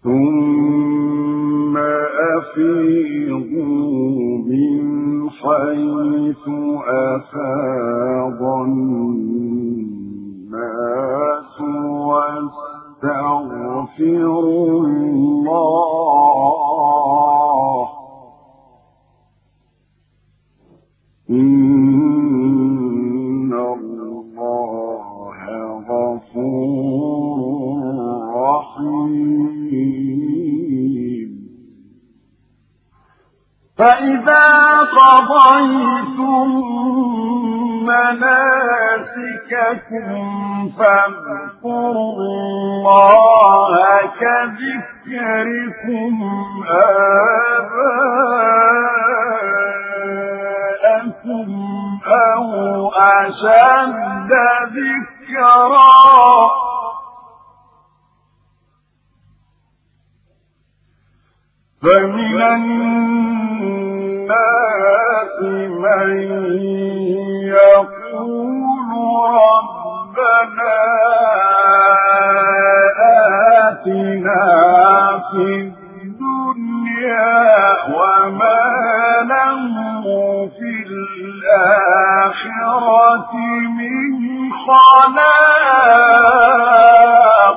ثم أفيضوا من حيث أفاض الناس واستغفروا الله إن الله غفور رحيم فإذا قضيتم مناسككم فاذكروا الله كذكركم آباءكم أو أشد ذكرا فمن الناس من يقول ربنا آتنا في الدنيا وما له في الآخرة من خلاق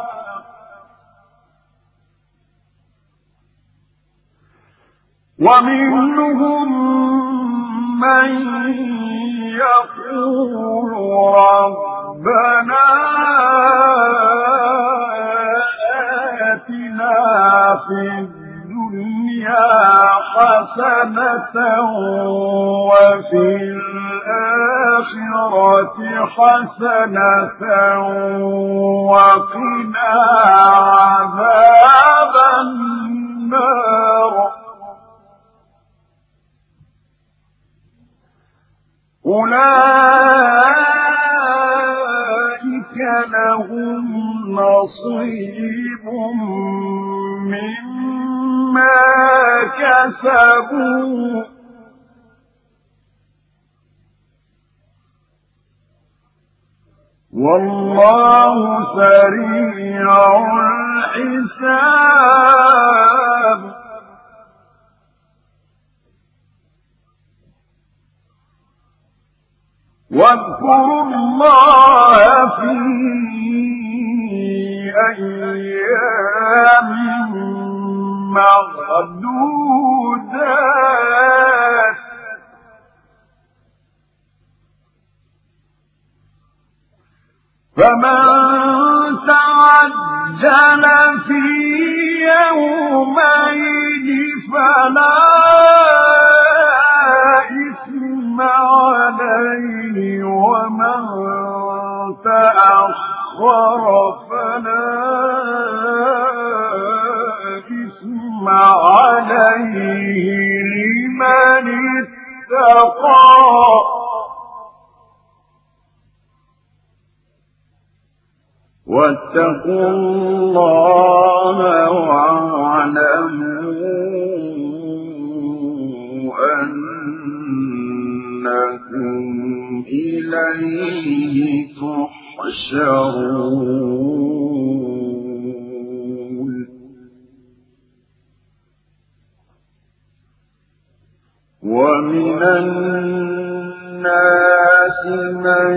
ومنهم من يقول ربنا آتنا في الدنيا حسنة وفي الآخرة حسنة وقنا عذاب النار أولئك لهم نصيب مما كسبوا والله سريع الحساب واذكروا الله في أيام معدودات فمن تعجل في يومين فلا إثم عليه ومن تأخر فلا إثم عليه لمن اتقى واتقوا الله واعلموا أنكم إليه تحشرون ومن الناس من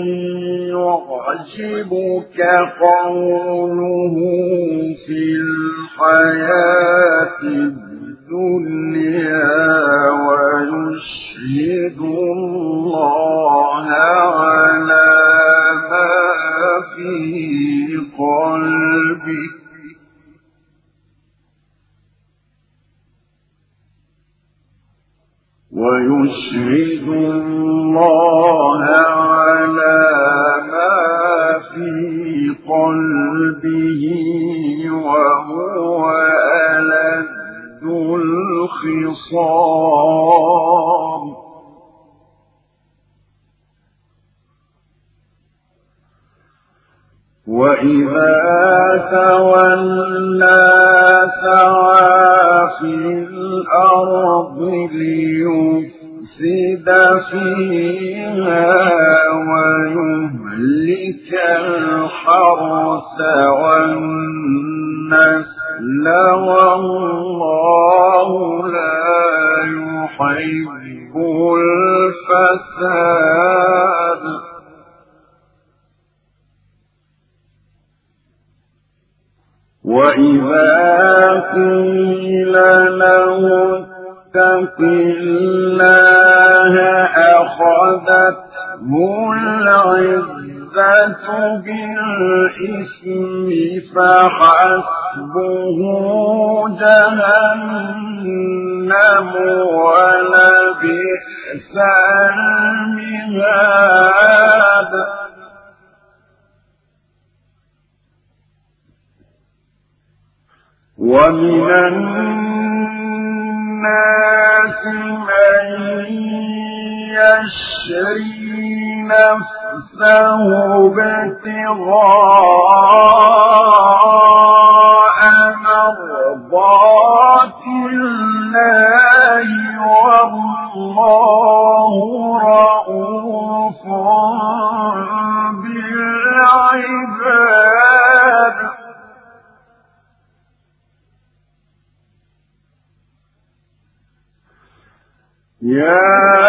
يعجبك قوله في الحياة الدنيا ويشهد الله على ما في قلبه ويشهد الله على ما في قلبه وهو ألد الخصام وإذا تولى سعى في الأرض ليفسد فيها ويهلك الحرث والنسل والله لا يحب الفساد وإذا قيل له اتق الله أخذته العزة بالإثم فحسبه جهنم ولبئس المهاد ومن الناس من يشري نفسه ابتغاء مرضات الله والله رؤوف بالعباد يا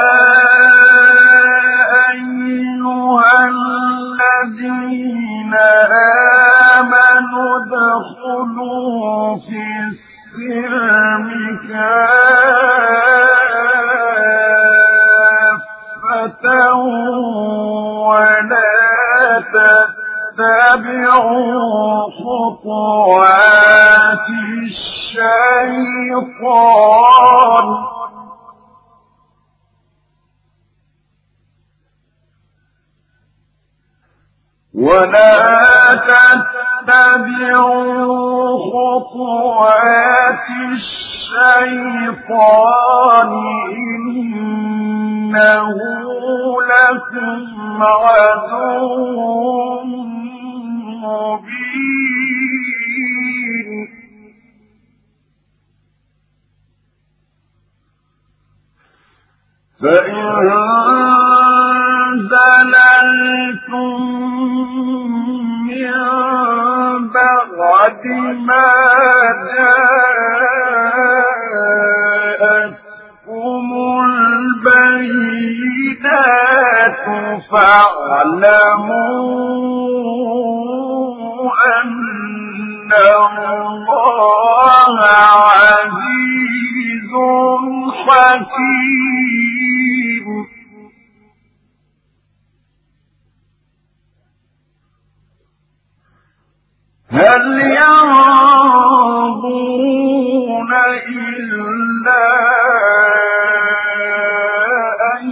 أيها الذين آمنوا ادخلوا في السلم كافة ولا تتبعوا خطوات الشيطان إنه لكم عدو مبين فإن زللتم من بعد ما جاءتكم البينات فاعلموا أن الله عزيز حكيم هل ينظرون إلا أن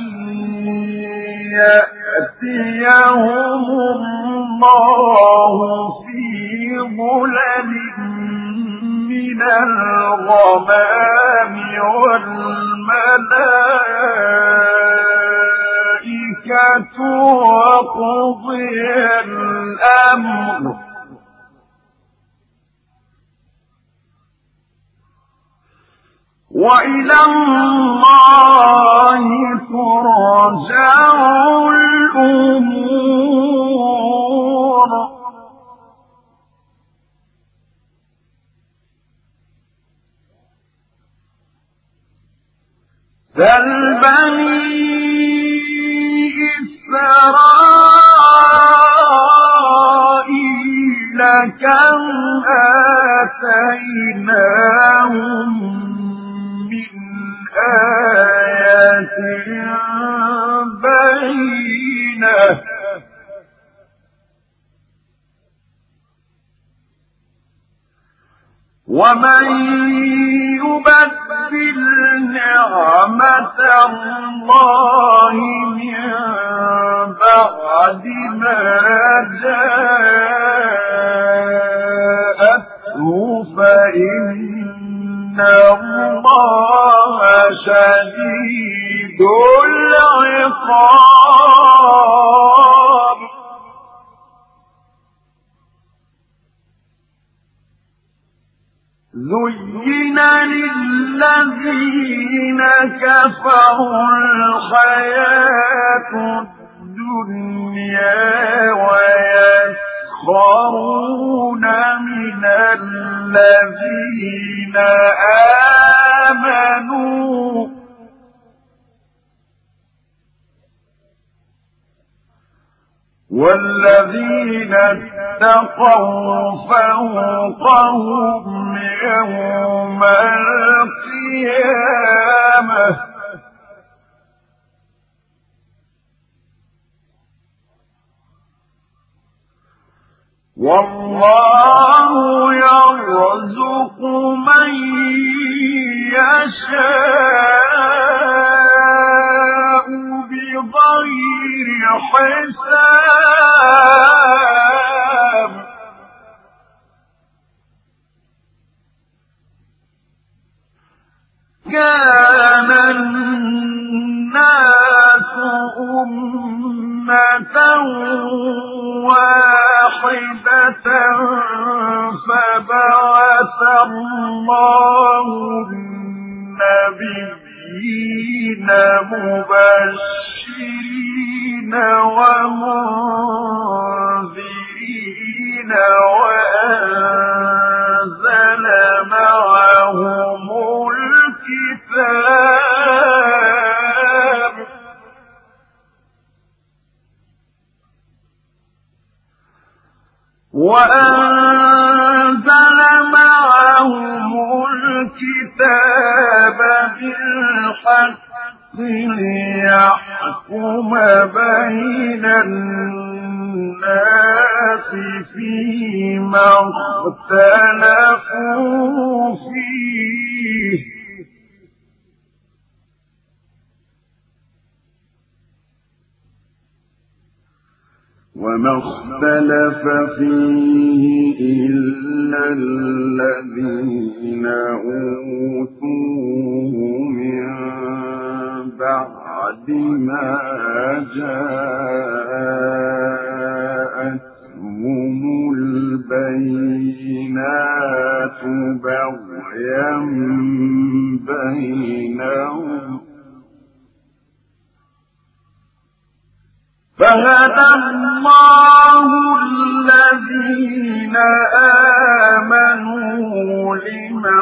يأتيهم الله في ظلل من الغمام والملائكة وقضي الأمر وإلى الله ترجع الأمور سل بني إسرائيل كم آتيناهم آية بينة ومن يبدل نعمة الله من بعد ما جاءته فإن الله شديد العقاب زين للذين كفروا الحياة الدنيا ويسخرون من الذين آمنوا والذين اتقوا فوقهم يوم القيامة والله يرزق من يشاء بغير حساب كان الناس أمة واحدة فبعث الله النبيين مبشرين ومنذرين وأنزل معهم الكتاب بالحق ليحكم بين الناس فيما اختلفوا فيه وما اختلف فيه إلا الذين أوتوه من بعد ما جاءتهم البينات بغيا بينهم فهدى الله الذين آمنوا لما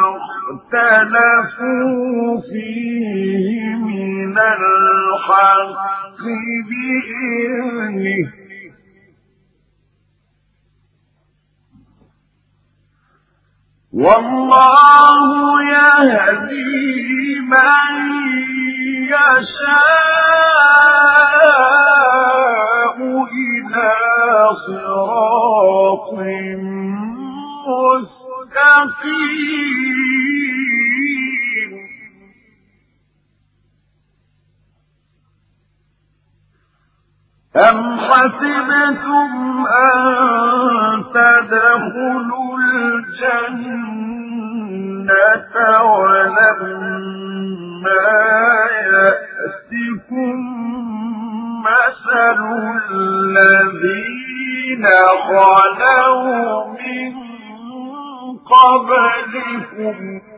اختلفوا فيه من الحق بإذنه والله يهدي من يشاء إلى صراط مستقيم أم حسبتم أن تدخلوا الجنة ولما يأتكم مثل الذين خلوا من قبلكم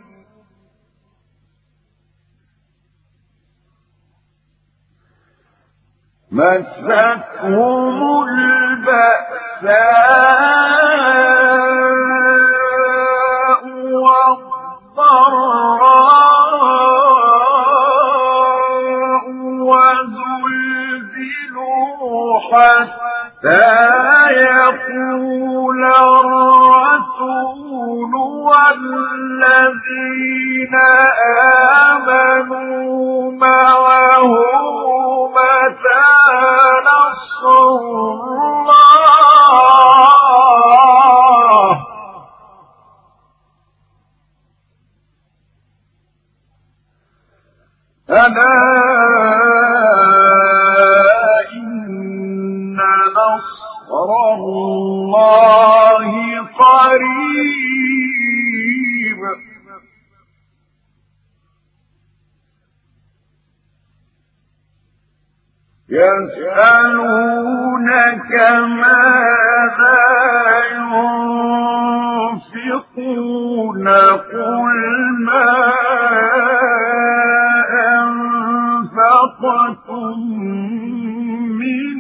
مستهم البأساء والضراء وزلزلوا حتى يقول الرسول والذين آمنوا معه متى نصر الله ألا إن نصر الله قريب يسألونك ماذا ينفقون قل ما أنفقتم من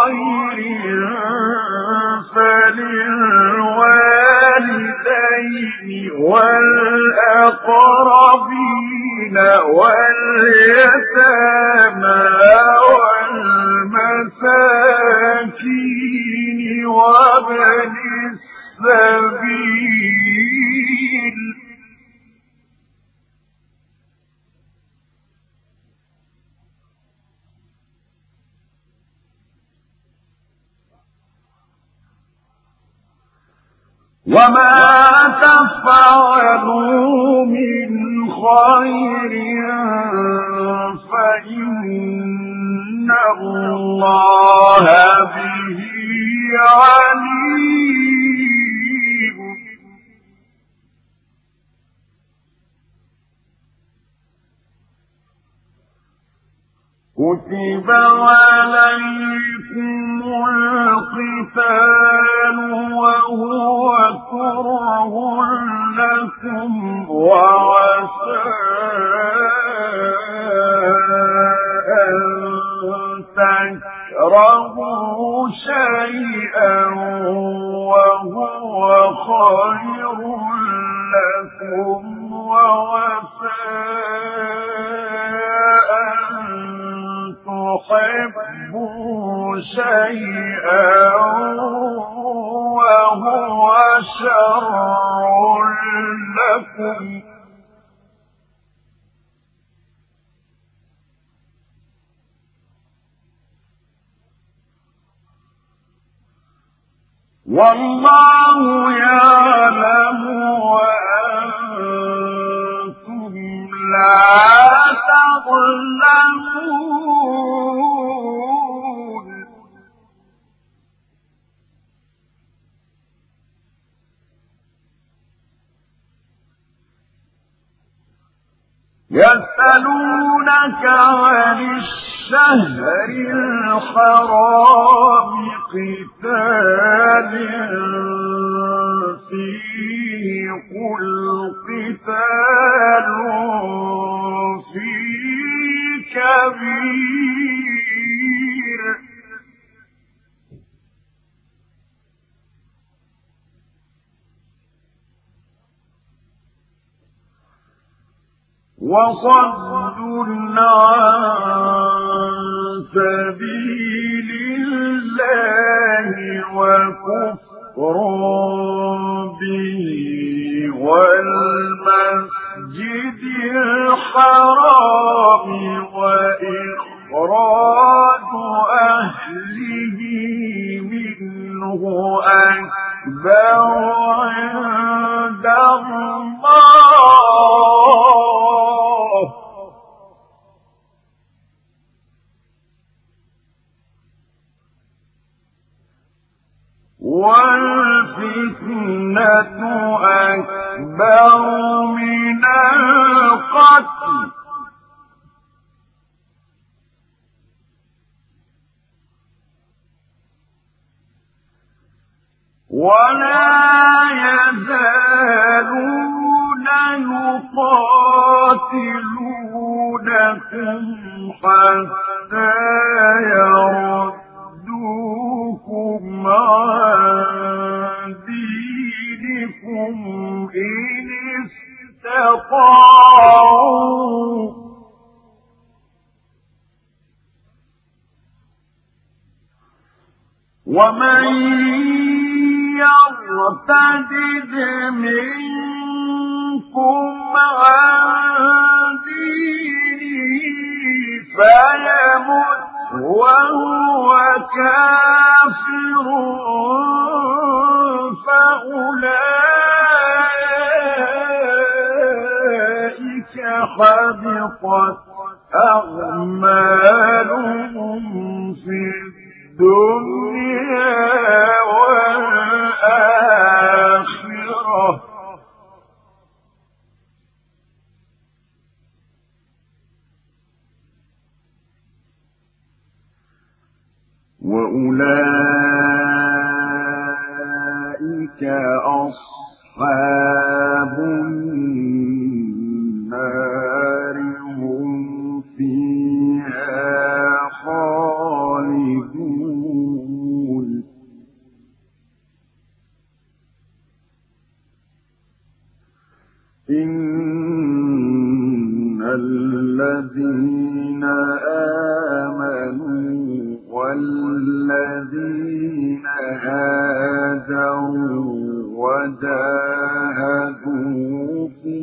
خير فللوالدين الأقربين واليتامى والمساكين وابن السبيل وما تفعلوا من خير فإن الله به عليم كتب عليكم القتال وهو كره لكم وعسى أن تكرهوا شيئا وهو خير لكم وعسى تحبوا شيئا وهو شر لكم والله يعلم وأنتم لا تعلمون يسألونك عن الشهر الحرام قتال فيه قل قتال فيه كبير وصد عن سبيل الله وكفر به والمسجد الحرام وإخراج أهله منه أكبر عند الله والفتنة أكبر من القتل ولا يزالون يقاتلونكم حتى يردوكم عن دينكم إن استطاعوا ومن يرتد منكم عن دينه فيمت وهو كافر فأولئك حبطت أعمالهم في الدنيا والآخرة وأولئك أصحاب النار هم فيها خالدون إن الذين آمنوا والذين هاجروا وجاهدوا في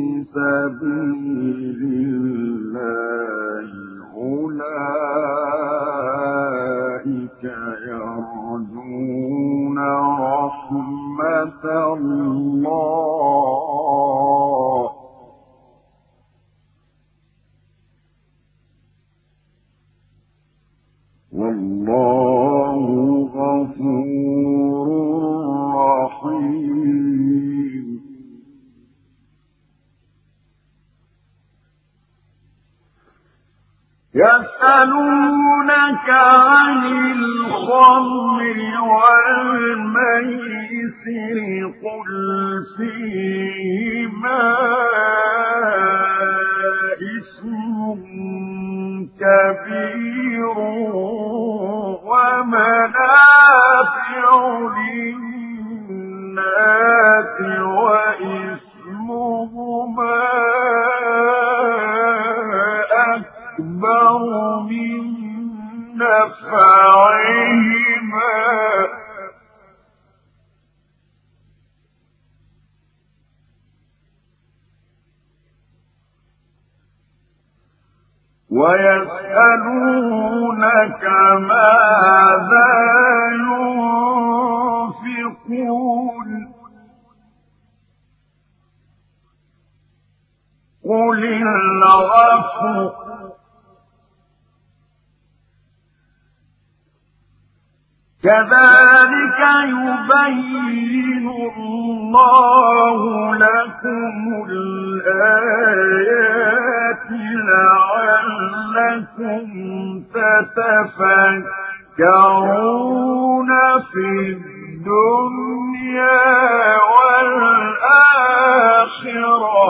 سبيل الله أولئك يرجون رحمة الله والله غفور رحيم يسألونك عن الخمر والميسر قل فيهما إثم كبير ومنافع للناس وإثمهما أكبر من نفعهما ويسألونك ماذا ينفقون قل العفو كذلك يبين الله لكم الآيات لعلكم تتفكرون في الدنيا والآخرة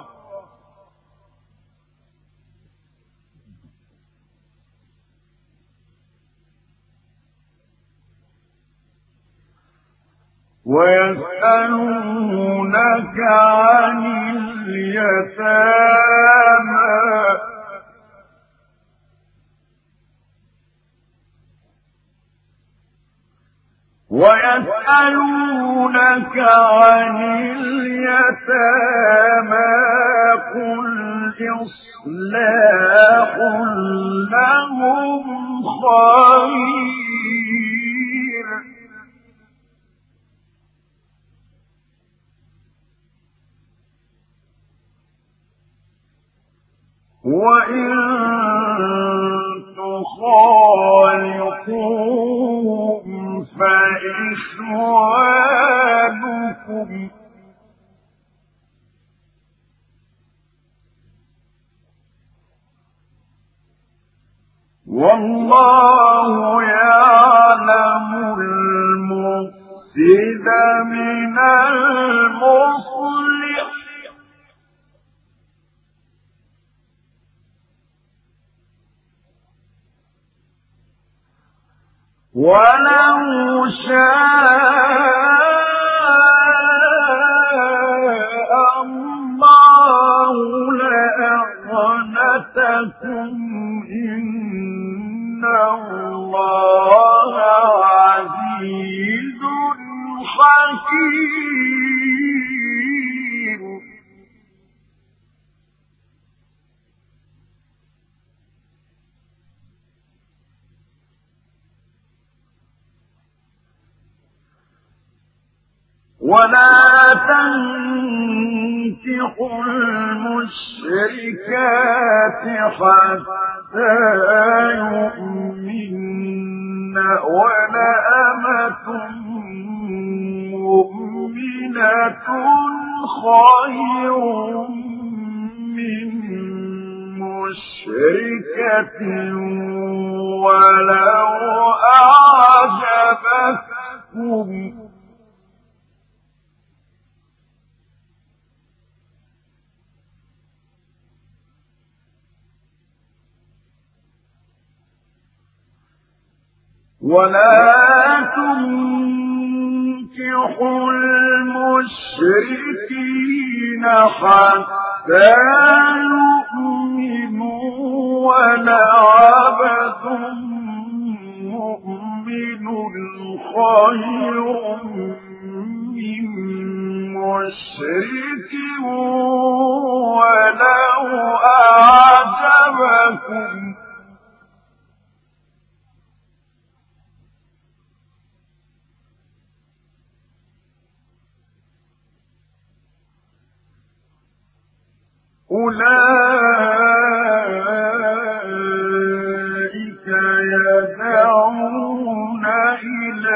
ويسألونك عن اليتامى قل إصلاح لهم خير وإن تخالطوهم فإخوانكم والله يعلم المفسد من المصلح ولو شاء الله لأعنتكم إن الله عزيز حكيم ولا تنكحوا المشركات حتى يؤمن ولأمة مؤمنة خير من مشركة ولو أعجبتكم ولا تنكحوا المشركين حتى يؤمنوا مؤمن ولعبد مؤمن خير من مشرك ولو أعجبكم أولئك يدعون إلى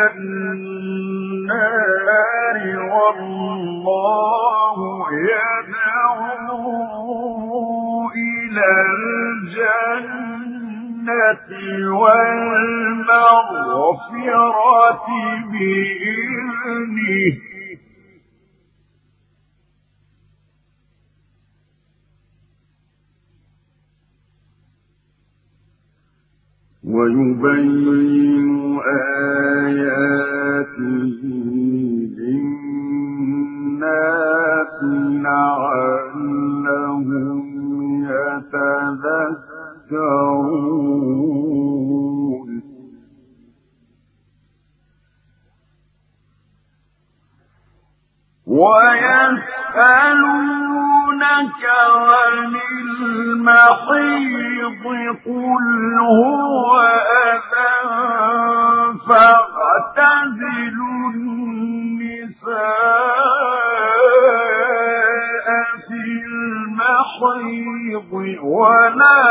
النار والله يدعو إلى الجنة والمغفرة بإذنه ويبين آياته للناس لعلهم يتذكرون ويسألونك عن المحيض قل هو أذى فاعتزلوا النساء في المحيض ولا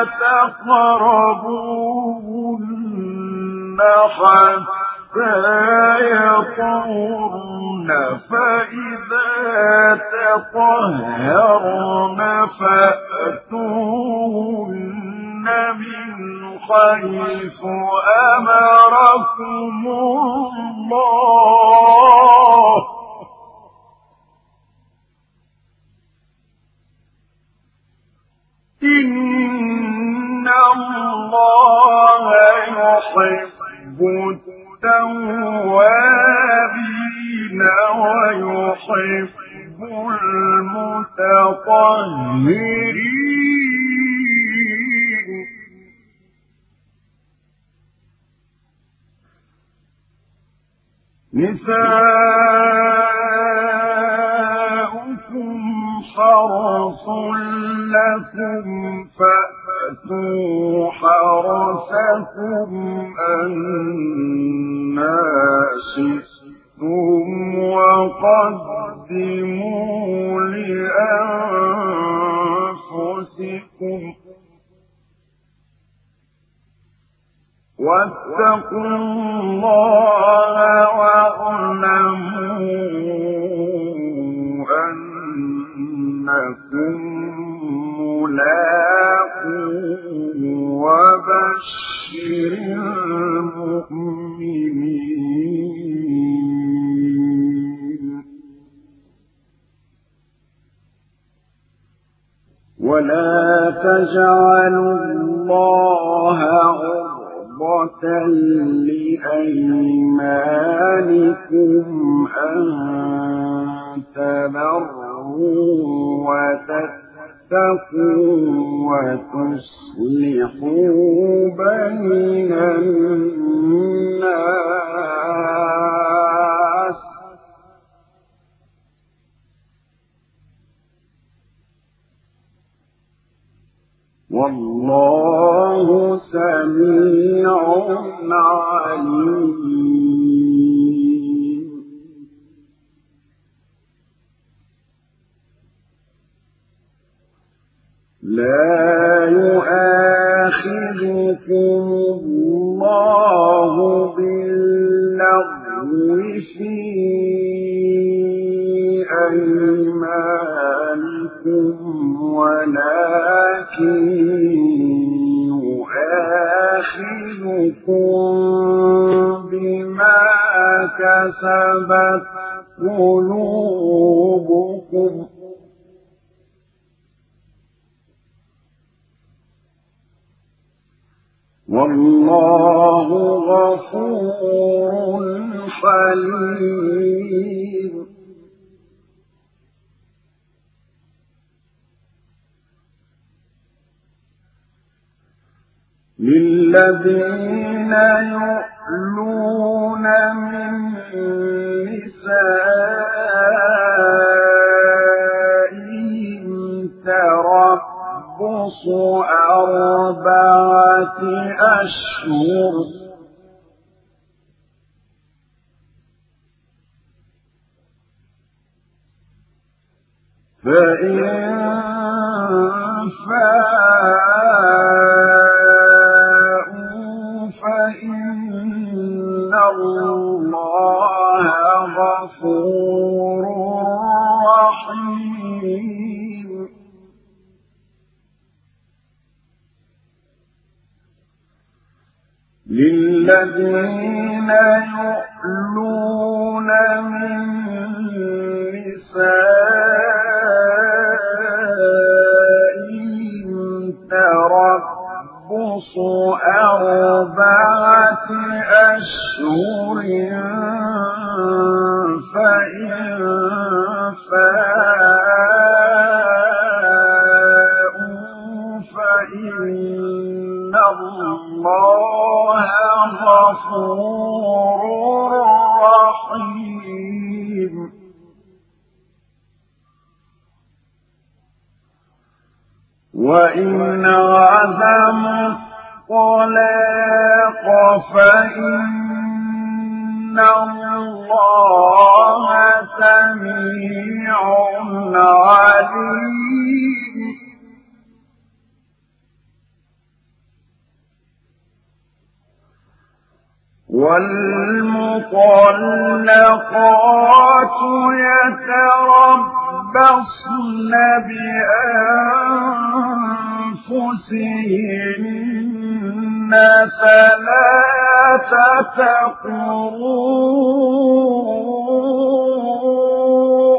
تقربوهن حتى يطهرن فإذا تطهرن فأتوهن من حيث أمركم الله إن الله يحب التوابين ويحب المتطهرين نساؤكم حرث لكم فأتوا حرثكم أنى شئتم وقدموا لأنفسكم واتقوا الله واعلموا أنكم ملاقوه وبشر المؤمنين ولا تجعلوا الله عرضة لأيمانكم أن تبروا وتتقوا وتصلحوا بين الناس والله سميع عليم لا يؤاخذكم الله باللغو في أيمانكم ولكن يؤاخذكم بما كسبت قلوبكم والله غفور حليم للذين يؤلون من نسائهم تربص 4 أشهر فإن فاءوا فإن الله غفور رحيم للذين يؤلون من نسائهم تربص 4 أشهر فإن فاءوا فإن الله غفور رحيم وإن عزموا الطلاق فإن الله سميع عليم والمطلقات يتربصن بأنفسهن 3 قروء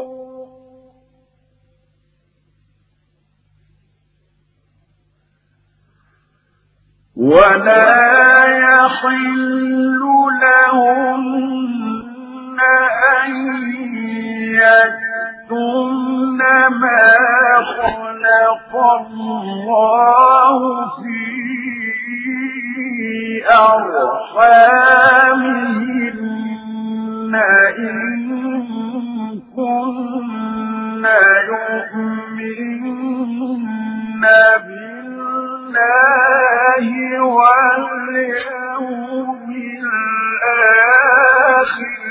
ولا يحل لهن أن يكتمن ما خلق الله في أرحامهن إن كن يؤمن بالله واليوم الآخر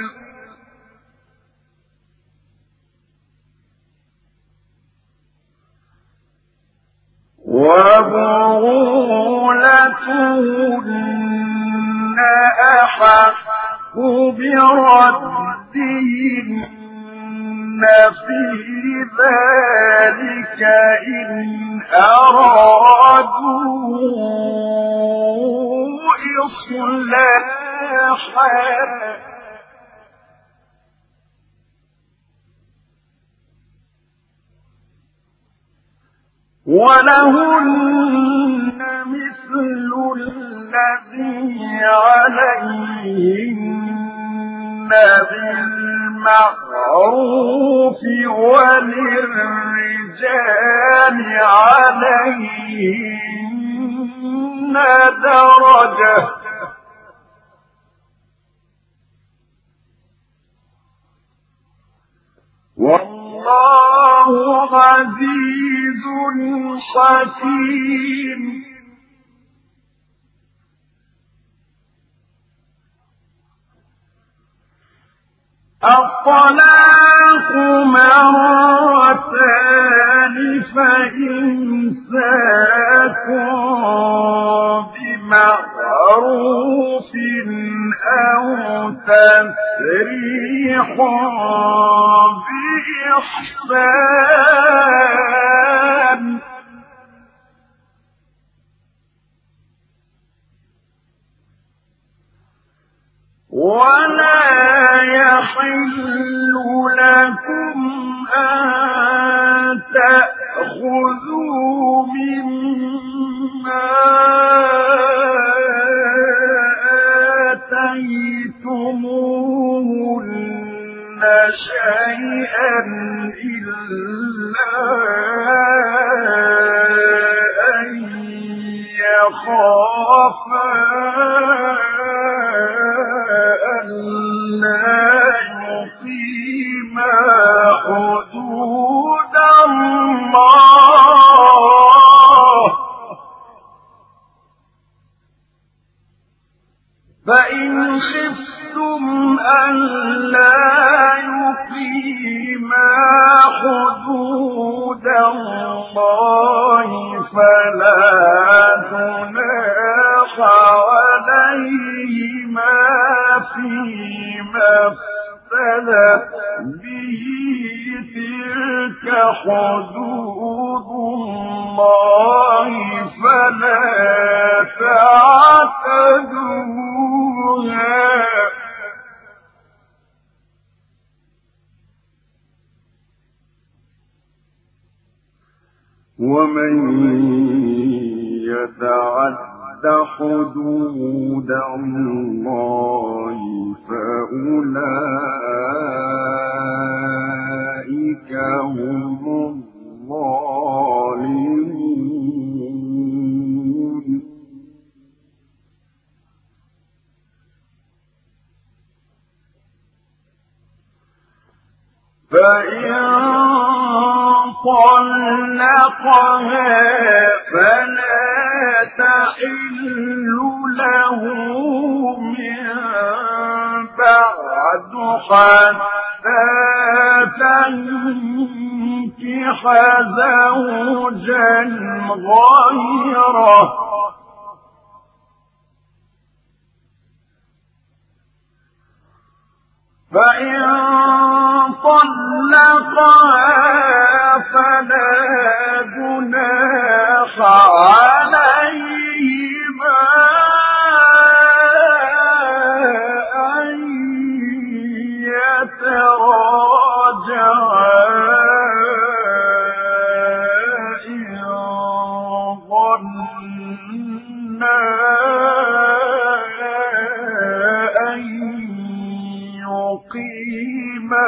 وبعولتهن أحق بردهن في ذلك إن أرادوا إصلاحا ولهن مثل الذي عليهن بالمعروف وللرجال عليهن درجة والله عزيز حكيم الطلاق مرتان فإمساكم بمعروف أو تسريح بإحسان ولا يحل لكم أن تأخذوا مما آتيتموهن شيئا إلا أن يخافا ألا يقيما حدود الله فإن خفتم ألا يقيما حدود الله فلا جناح عليهما فيما افتدت به تلك حدود الله فلا تعتدوها ومن يتعد حدود الله فأولئك هم الظالمون فإن طلقها فلا تحل له من بعد حتى تنكح زوجا غيره فإن طلقها فلا جناح عليهما أن يتراجعا إن ظنا يقيما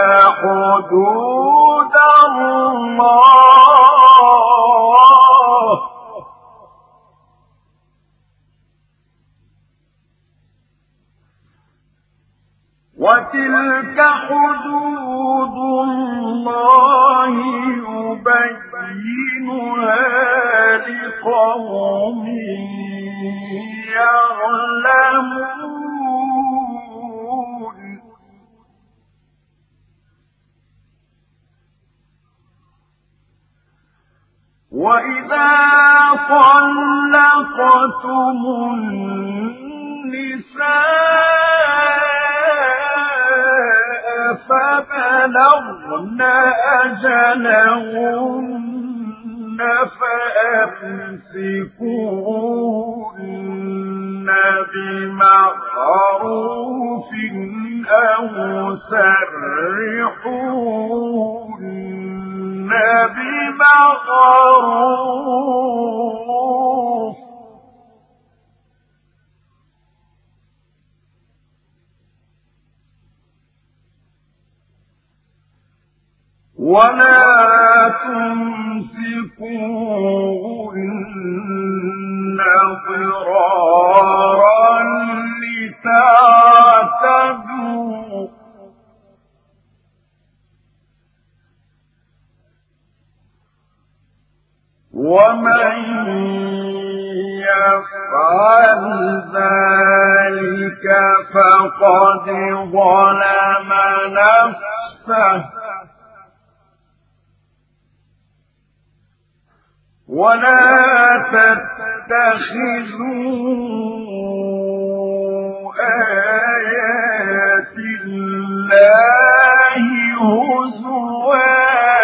حدود الله وتلك حدود الله يبينها لقوم يعلمون وإذا طلقتم النساء فبلغن أجلهن فأمسكوهن بمعروف أو سرحوهن بمعروف ولا تمسكوهن ضرارا لتعتدوا ومن يفعل ذلك فقد ظلم نفسه ولا تتخذوا آيات الله هزوا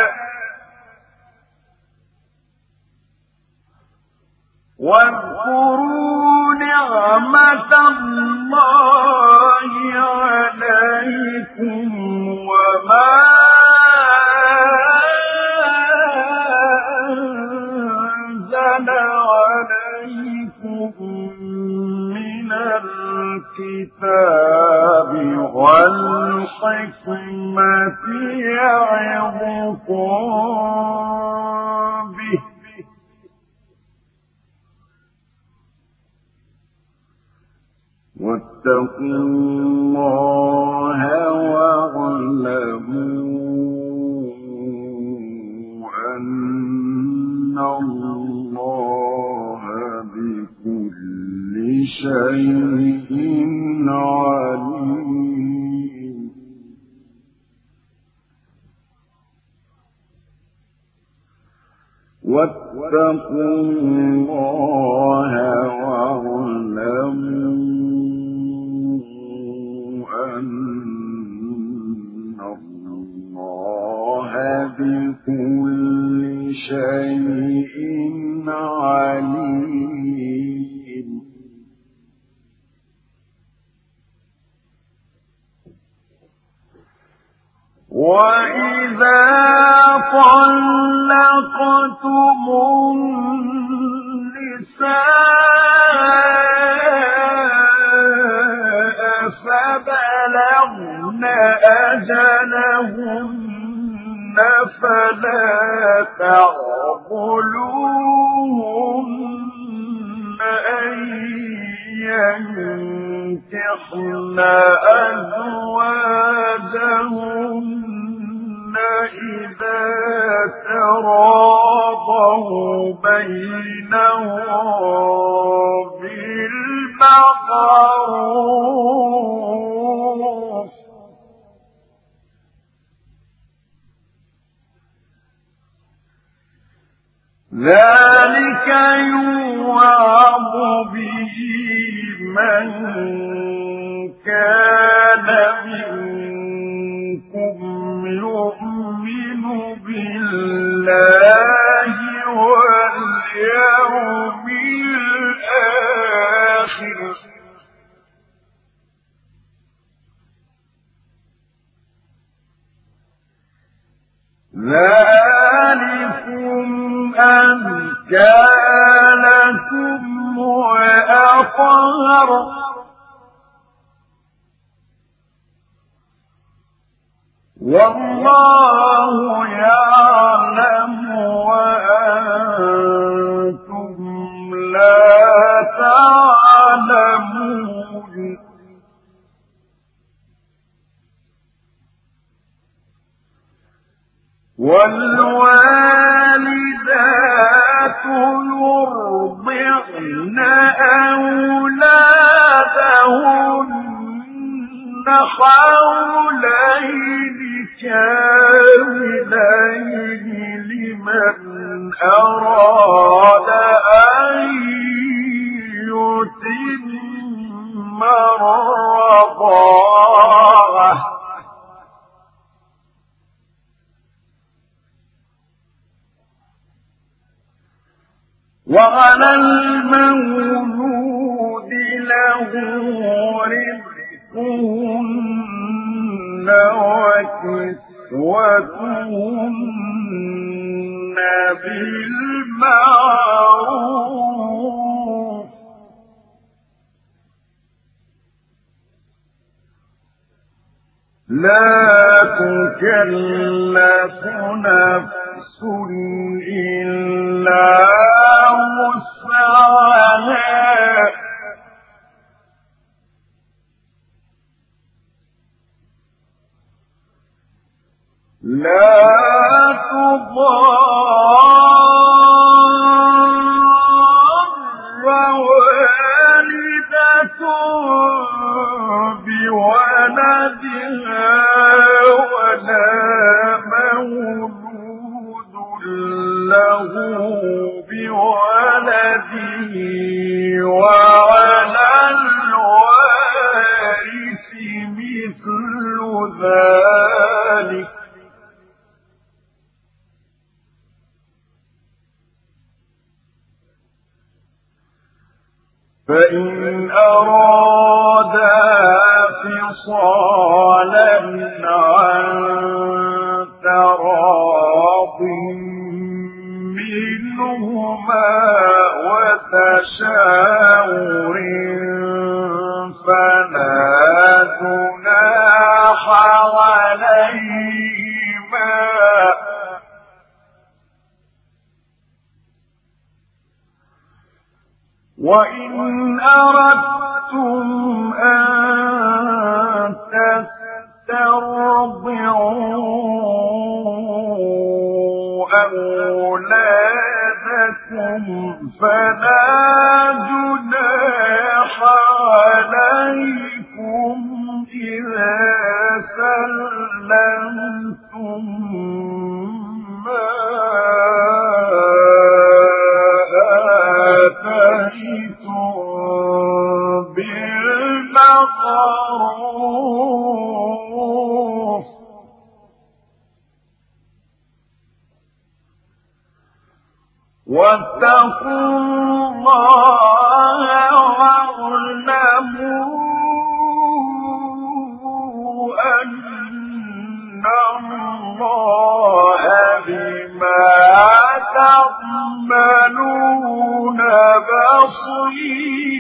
واذكروا نعمة الله عليكم وما أنزل عليكم من الكتاب والحكمة يعظكم به واتقوا الله واعلموا أن الله بكل شيء عليم واتقوا الله واعلموا أن الله بكل شيء عليم وإذا طلقتم النساء فبلغن أجلهن فلا تعضلوهن أن ينكحن أزواجهن إذا تراضوا بينهم بالمعروف ذلك يوعظ به من كان منكم يؤمن بالله واليوم الآخر ذلكم أزكى لكم وأطهر والله يعلم وأنتم لا تعلمون والوالدات يرضعن أولادهن حولين كاملين لمن أراد أن يتم الرضاعة وعلى المولود له رزقهن وكسوتهن بالمعروف لا تكلف نفس إلا وسعها لا تضار والدة بولدها ولا مولود له بولده وعلى الوارث مثل ذلك فإن أرادا فصالا عن تراض منهما وتشاور فلا جناح عليهما وإن أردتم أردتم أن تسترضعوا أولادكم فلا جناح عليكم إذا سلمتم ما آتيتم بالمعروف واتقوا الله واعلموا أن الله بما تعملون بصير.